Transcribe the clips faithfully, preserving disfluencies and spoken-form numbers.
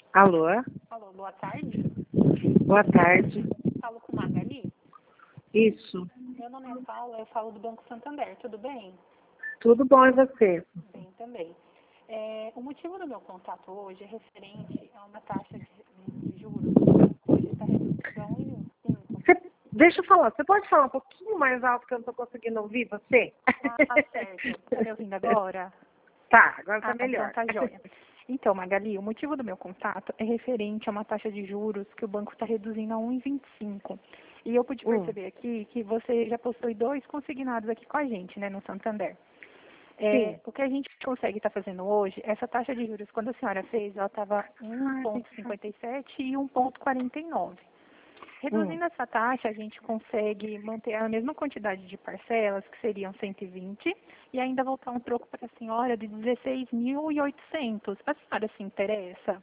Alô? Alô, boa tarde. Boa tarde. Falo com Magali. Isso. Meu nome é Paula, eu falo do Banco Santander, tudo bem? Tudo bom e você? Bem também. É, o motivo do meu contato hoje é referente a uma taxa de, de juros que o banco hoje está reduzindo a um vírgula vinte e cinco. Você, deixa eu falar, você pode falar um pouquinho mais alto que eu não estou conseguindo ouvir você? Ah, certo. Está me ouvindo agora? Tá, agora tá Ah, melhor. então tá joia. Então, Magali, o motivo do meu contato é referente a uma taxa de juros que o banco está reduzindo a um vírgula vinte e cinco. E eu pude Hum, perceber aqui que você já possui dois consignados aqui com a gente, né, no Santander. É, sim. o que a gente consegue estar fazendo hoje, essa taxa de juros, quando a senhora fez, ela estava um vírgula cinquenta e sete e um vírgula quarenta e nove. Hum. Reduzindo essa taxa, a gente consegue manter a mesma quantidade de parcelas, que seriam cento e vinte, e ainda voltar um troco para a senhora de dezesseis mil e oitocentos. A senhora se interessa?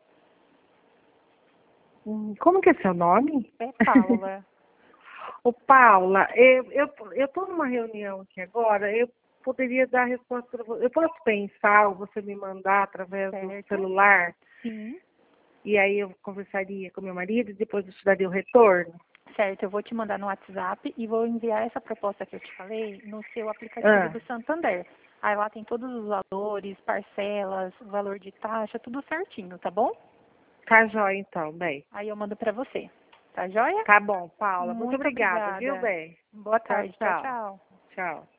Hum, Como que é seu nome? É Paula. Ô, Paula, eu eu eu tô numa reunião aqui agora, eu poderia dar a resposta para você. Eu posso pensar ou você me mandar através do Certo? celular Sim. e aí eu conversaria com meu marido e depois eu te daria o retorno? Certo, eu vou te mandar no WhatsApp e vou enviar essa proposta que eu te falei no seu aplicativo Ah, do Santander. Aí lá tem todos os valores, parcelas, valor de taxa, tudo certinho, tá bom? tá jóia então, bem. Aí eu mando pra você. Tá joia? Tá bom, Paula. Muito Muito obrigada, viu, obrigada. bem? Boa Tchau, tarde. Tchau, tchau. tchau. Tchau.